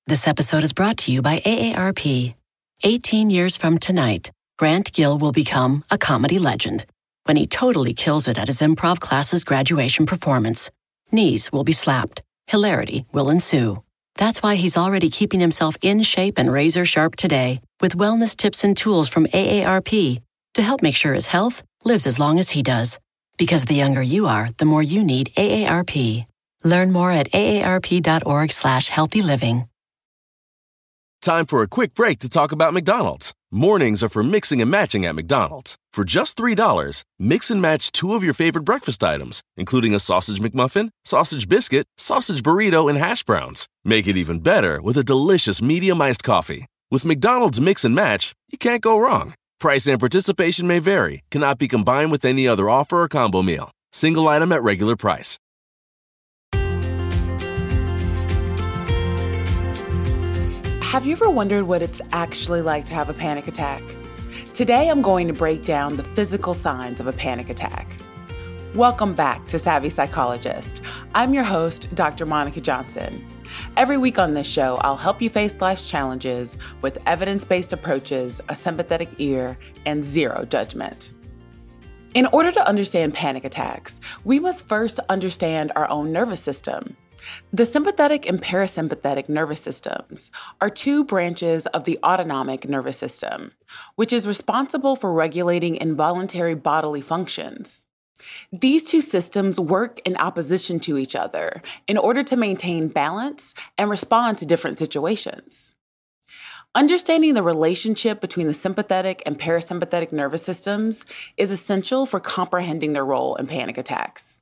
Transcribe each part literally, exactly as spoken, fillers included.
This episode is brought to you by A A R P. eighteen years from tonight, Grant Gill will become a comedy legend when he totally kills it at his improv class's graduation performance. Knees will be slapped. Hilarity will ensue. That's why he's already keeping himself in shape and razor sharp today with wellness tips and tools from A A R P to help make sure his health lives as long as he does. Because the younger you are, the more you need A A R P. Learn more at aarp.org slash healthy living. Time for a quick break to talk about McDonald's. Mornings are for mixing and matching at McDonald's. For just three dollars, mix and match two of your favorite breakfast items, including a sausage McMuffin, sausage biscuit, sausage burrito, and hash browns. Make it even better with a delicious medium iced coffee. With McDonald's Mix and Match, you can't go wrong. Price and participation may vary, cannot be combined with any other offer or combo meal. Single item at regular price. Have you ever wondered what it's actually like to have a panic attack? Today, I'm going to break down the physical signs of a panic attack. Welcome back to Savvy Psychologist. I'm your host, Doctor Monica Johnson. Every week on this show, I'll help you face life's challenges with evidence-based approaches, a sympathetic ear, and zero judgment. In order to understand panic attacks, we must first understand our own nervous system. The sympathetic and parasympathetic nervous systems are two branches of the autonomic nervous system, which is responsible for regulating involuntary bodily functions. These two systems work in opposition to each other in order to maintain balance and respond to different situations. Understanding the relationship between the sympathetic and parasympathetic nervous systems is essential for comprehending their role in panic attacks.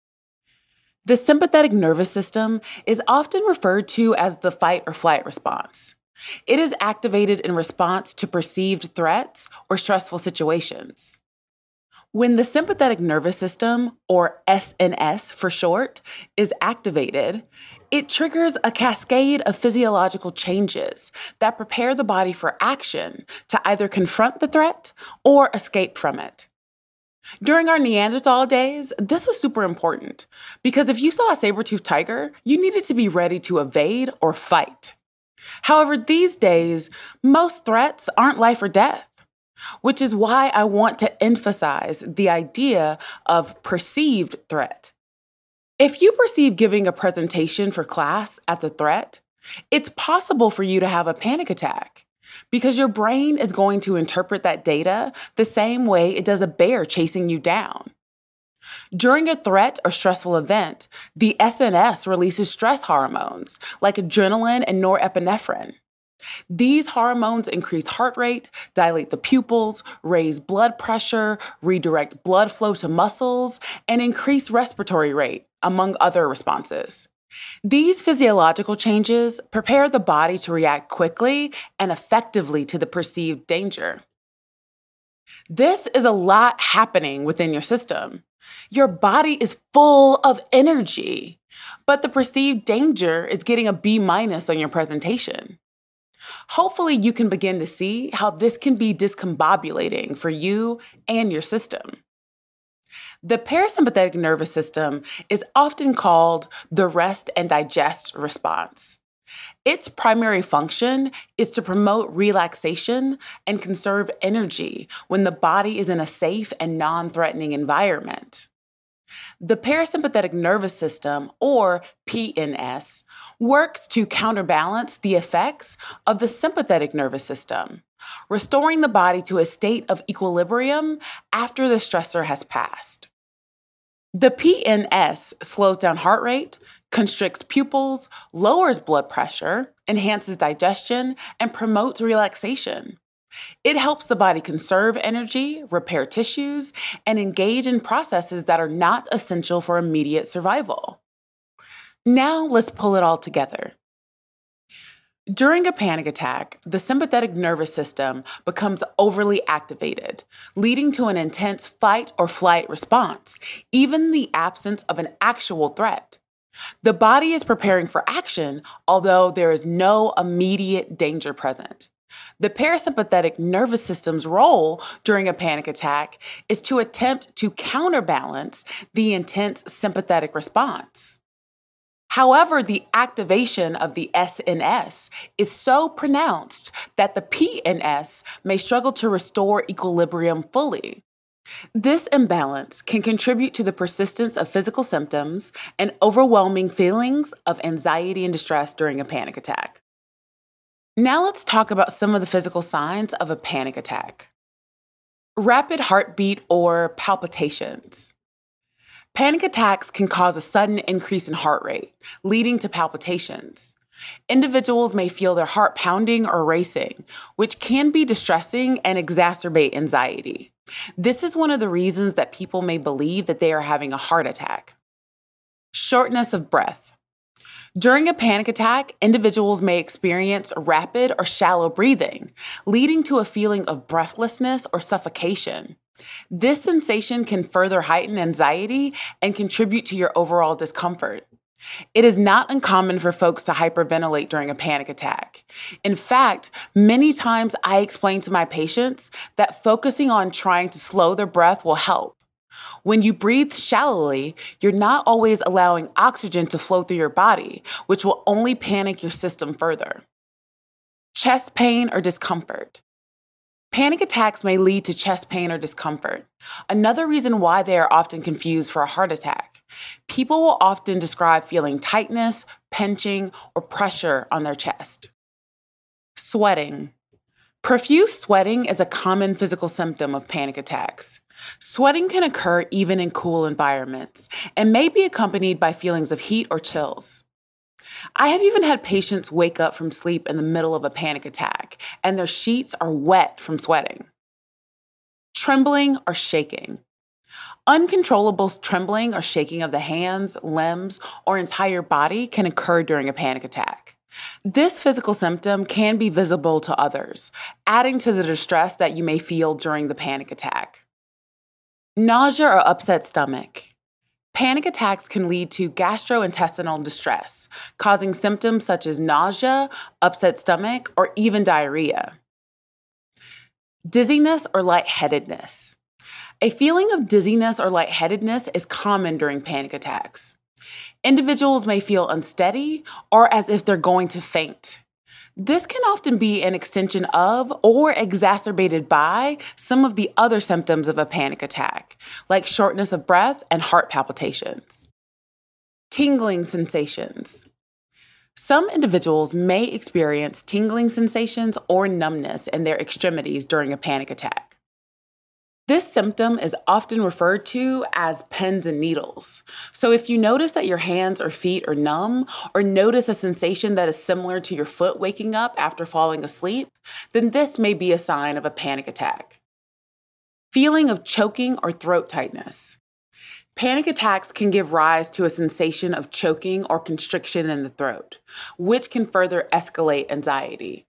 The sympathetic nervous system is often referred to as the fight or flight response. It is activated in response to perceived threats or stressful situations. When the sympathetic nervous system, or S N S for short, is activated, it triggers a cascade of physiological changes that prepare the body for action to either confront the threat or escape from it. During our Neanderthal days, this was super important because if you saw a saber-toothed tiger, you needed to be ready to evade or fight. However, these days, most threats aren't life or death, which is why I want to emphasize the idea of perceived threat. If you perceive giving a presentation for class as a threat, it's possible for you to have a panic attack, because your brain is going to interpret that data the same way it does a bear chasing you down. During a threat or stressful event, the S N S releases stress hormones like adrenaline and norepinephrine. These hormones increase heart rate, dilate the pupils, raise blood pressure, redirect blood flow to muscles, and increase respiratory rate, among other responses. These physiological changes prepare the body to react quickly and effectively to the perceived danger. This is a lot happening within your system. Your body is full of energy, but the perceived danger is getting a B minus on your presentation. Hopefully, you can begin to see how this can be discombobulating for you and your system. The parasympathetic nervous system is often called the rest and digest response. Its primary function is to promote relaxation and conserve energy when the body is in a safe and non-threatening environment. The parasympathetic nervous system, or P N S, works to counterbalance the effects of the sympathetic nervous system, restoring the body to a state of equilibrium after the stressor has passed. The P N S slows down heart rate, constricts pupils, lowers blood pressure, enhances digestion, and promotes relaxation. It helps the body conserve energy, repair tissues, and engage in processes that are not essential for immediate survival. Now let's pull it all together. During a panic attack, the sympathetic nervous system becomes overly activated, leading to an intense fight or flight response, even in the absence of an actual threat. The body is preparing for action, although there is no immediate danger present. The parasympathetic nervous system's role during a panic attack is to attempt to counterbalance the intense sympathetic response. However, the activation of the S N S is so pronounced that the P N S may struggle to restore equilibrium fully. This imbalance can contribute to the persistence of physical symptoms and overwhelming feelings of anxiety and distress during a panic attack. Now let's talk about some of the physical signs of a panic attack. Rapid heartbeat or palpitations. Panic attacks can cause a sudden increase in heart rate, leading to palpitations. Individuals may feel their heart pounding or racing, which can be distressing and exacerbate anxiety. This is one of the reasons that people may believe that they are having a heart attack. Shortness of breath. During a panic attack, individuals may experience rapid or shallow breathing, leading to a feeling of breathlessness or suffocation. This sensation can further heighten anxiety and contribute to your overall discomfort. It is not uncommon for folks to hyperventilate during a panic attack. In fact, many times I explain to my patients that focusing on trying to slow their breath will help. When you breathe shallowly, you're not always allowing oxygen to flow through your body, which will only panic your system further. Chest pain or discomfort. Panic attacks may lead to chest pain or discomfort. Another reason why they are often confused for a heart attack. People will often describe feeling tightness, pinching, or pressure on their chest. Sweating. Profuse sweating is a common physical symptom of panic attacks. Sweating can occur even in cool environments and may be accompanied by feelings of heat or chills. I have even had patients wake up from sleep in the middle of a panic attack, and their sheets are wet from sweating. Trembling or shaking. Uncontrollable trembling or shaking of the hands, limbs, or entire body can occur during a panic attack. This physical symptom can be visible to others, adding to the distress that you may feel during the panic attack. Nausea or upset stomach. Panic attacks can lead to gastrointestinal distress, causing symptoms such as nausea, upset stomach, or even diarrhea. Dizziness or lightheadedness. A feeling of dizziness or lightheadedness is common during panic attacks. Individuals may feel unsteady or as if they're going to faint. This can often be an extension of or exacerbated by some of the other symptoms of a panic attack, like shortness of breath and heart palpitations. Tingling sensations. Some individuals may experience tingling sensations or numbness in their extremities during a panic attack. This symptom is often referred to as pins and needles. So if you notice that your hands or feet are numb, or notice a sensation that is similar to your foot waking up after falling asleep, then this may be a sign of a panic attack. Feeling of choking or throat tightness. Panic attacks can give rise to a sensation of choking or constriction in the throat, which can further escalate anxiety.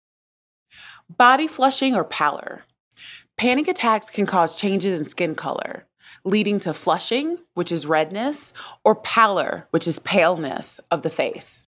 Body flushing or pallor. Panic attacks can cause changes in skin color, leading to flushing, which is redness, or pallor, which is paleness of the face.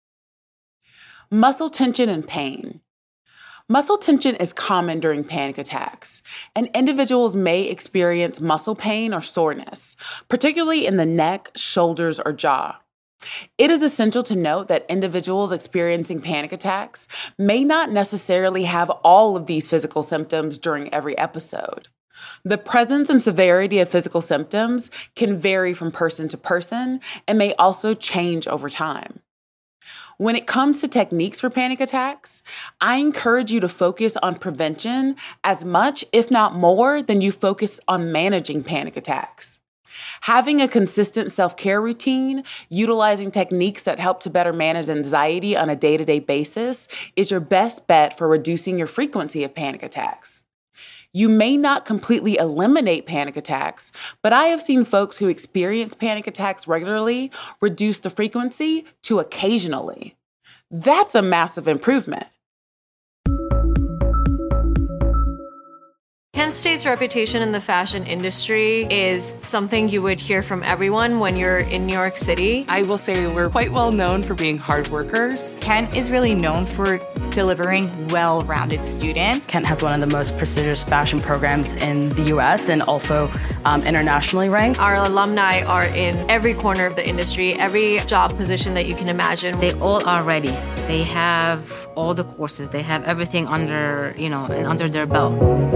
Muscle tension and pain. Muscle tension is common during panic attacks, and individuals may experience muscle pain or soreness, particularly in the neck, shoulders, or jaw. It is essential to note that individuals experiencing panic attacks may not necessarily have all of these physical symptoms during every episode. The presence and severity of physical symptoms can vary from person to person and may also change over time. When it comes to techniques for panic attacks, I encourage you to focus on prevention as much, if not more, than you focus on managing panic attacks. Having a consistent self-care routine, utilizing techniques that help to better manage anxiety on a day-to-day basis is your best bet for reducing your frequency of panic attacks. You may not completely eliminate panic attacks, but I have seen folks who experience panic attacks regularly reduce the frequency to occasionally. That's a massive improvement. Kent State's reputation in the fashion industry is something you would hear from everyone when you're in New York City. I will say we're quite well known for being hard workers. Kent is really known for delivering well-rounded students. Kent has one of the most prestigious fashion programs in the U S and also um, internationally ranked. Our alumni are in every corner of the industry, every job position that you can imagine. They all are ready. They have all the courses. They have everything under, you know, under their belt.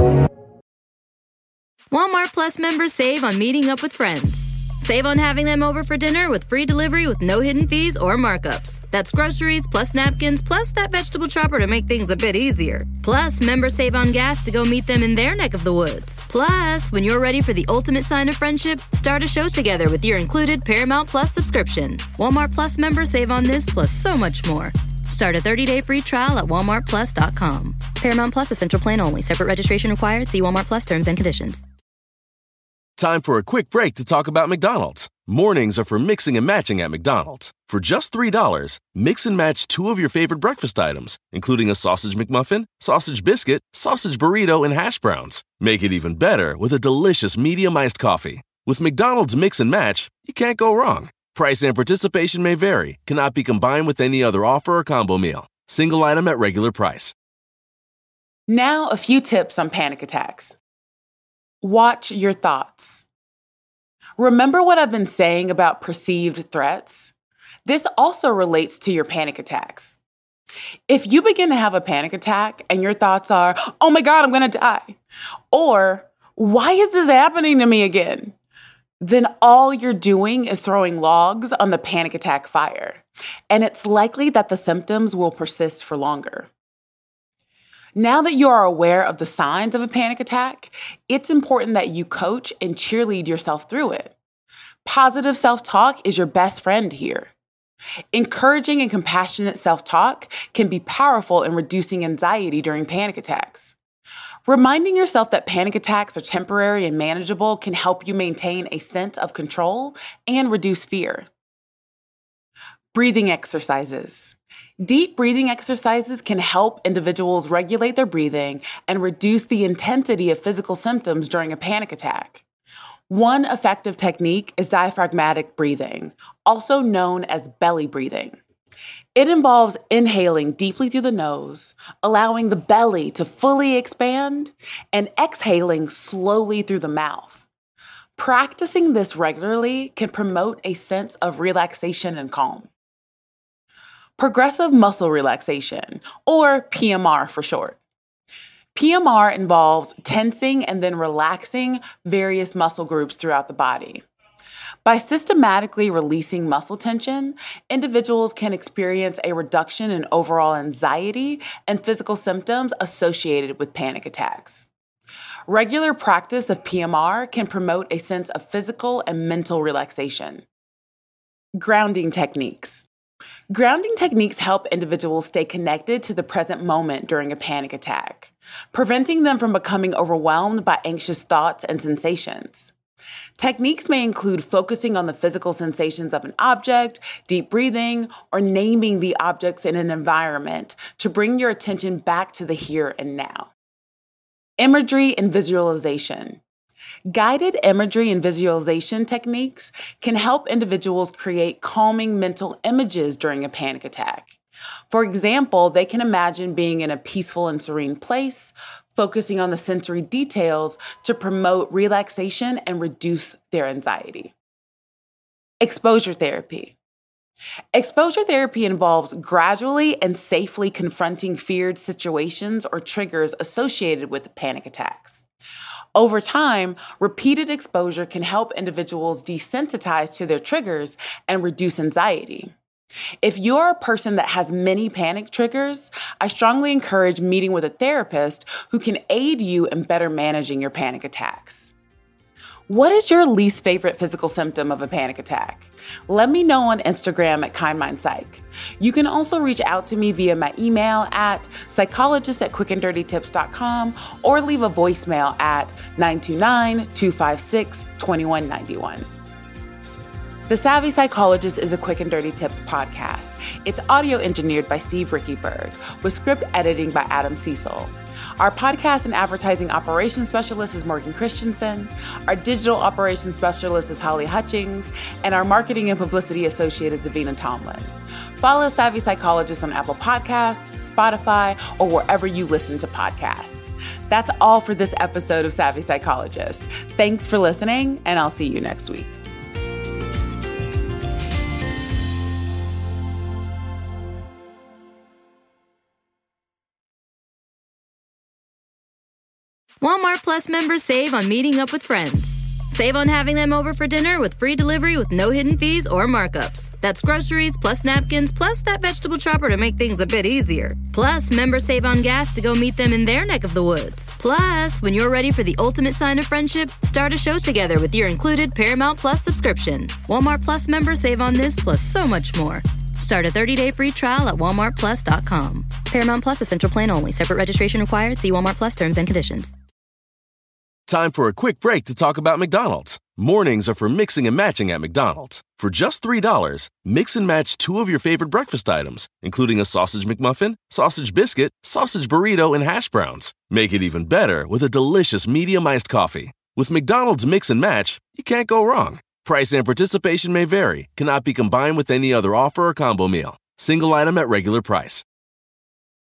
Walmart Plus members save on meeting up with friends. Save on having them over for dinner with free delivery with no hidden fees or markups. That's groceries, plus napkins, plus that vegetable chopper to make things a bit easier. Plus, members save on gas to go meet them in their neck of the woods. Plus, when you're ready for the ultimate sign of friendship, start a show together with your included Paramount Plus subscription. Walmart Plus members save on this plus so much more. Start a thirty-day free trial at walmart plus dot com. Paramount Plus Essential Plan only. Separate registration required. See Walmart Plus terms and conditions. Time for a quick break to talk about McDonald's. Mornings are for mixing and matching at McDonald's. For just three dollars, mix and match two of your favorite breakfast items, including a sausage McMuffin, sausage biscuit, sausage burrito, and hash browns. Make it even better with a delicious medium iced coffee. With McDonald's Mix and Match, you can't go wrong. Price and participation may vary, cannot be combined with any other offer or combo meal. Single item at regular price. Now, a few tips on panic attacks. Watch your thoughts. Remember what I've been saying about perceived threats? This also relates to your panic attacks. If you begin to have a panic attack and your thoughts are, oh my God, I'm going to die, or why is this happening to me again? Then all you're doing is throwing logs on the panic attack fire, and it's likely that the symptoms will persist for longer. Now that you are aware of the signs of a panic attack, it's important that you coach and cheerlead yourself through it. Positive self-talk is your best friend here. Encouraging and compassionate self-talk can be powerful in reducing anxiety during panic attacks. Reminding yourself that panic attacks are temporary and manageable can help you maintain a sense of control and reduce fear. Breathing exercises. Deep breathing exercises can help individuals regulate their breathing and reduce the intensity of physical symptoms during a panic attack. One effective technique is diaphragmatic breathing, also known as belly breathing. It involves inhaling deeply through the nose, allowing the belly to fully expand, and exhaling slowly through the mouth. Practicing this regularly can promote a sense of relaxation and calm. Progressive muscle relaxation, or P M R for short. P M R involves tensing and then relaxing various muscle groups throughout the body. By systematically releasing muscle tension, individuals can experience a reduction in overall anxiety and physical symptoms associated with panic attacks. Regular practice of P M R can promote a sense of physical and mental relaxation. Grounding techniques. Grounding techniques help individuals stay connected to the present moment during a panic attack, preventing them from becoming overwhelmed by anxious thoughts and sensations. Techniques may include focusing on the physical sensations of an object, deep breathing, or naming the objects in an environment to bring your attention back to the here and now. Imagery and visualization. Guided imagery and visualization techniques can help individuals create calming mental images during a panic attack. For example, they can imagine being in a peaceful and serene place, focusing on the sensory details to promote relaxation and reduce their anxiety. Exposure therapy. Exposure therapy involves gradually and safely confronting feared situations or triggers associated with panic attacks. Over time, repeated exposure can help individuals desensitize to their triggers and reduce anxiety. If you're a person that has many panic triggers, I strongly encourage meeting with a therapist who can aid you in better managing your panic attacks. What is your least favorite physical symptom of a panic attack? Let me know on Instagram at KindMindPsych. You can also reach out to me via my email at psychologist at quick and dirty tips dot com or leave a voicemail at nine two nine, two five six, two one nine one. The Savvy Psychologist is a Quick and Dirty Tips podcast. It's audio engineered by Steve Rickyberg with script editing by Adam Cecil. Our podcast and advertising operations specialist is Morgan Christensen. Our digital operations specialist is Holly Hutchings. And our marketing and publicity associate is Davina Tomlin. Follow Savvy Psychologist on Apple Podcasts, Spotify, or wherever you listen to podcasts. That's all for this episode of Savvy Psychologist. Thanks for listening, and I'll see you next week. Walmart Plus members save on meeting up with friends. Save on having them over for dinner with free delivery with no hidden fees or markups. That's groceries plus napkins plus that vegetable chopper to make things a bit easier. Plus, members save on gas to go meet them in their neck of the woods. Plus, when you're ready for the ultimate sign of friendship, start a show together with your included Paramount Plus subscription. Walmart Plus members save on this plus so much more. Start a thirty-day free trial at walmart plus dot com. Paramount Plus Essential Plan only. Separate registration required. See Walmart Plus terms and conditions. Time for a quick break to talk about McDonald's. Mornings are for mixing and matching at McDonald's. For just three dollars, mix and match two of your favorite breakfast items, including a sausage McMuffin, sausage biscuit, sausage burrito, and hash browns. Make it even better with a delicious medium iced coffee. With McDonald's Mix and Match, you can't go wrong. Price and participation may vary, cannot be combined with any other offer or combo meal. Single item at regular price.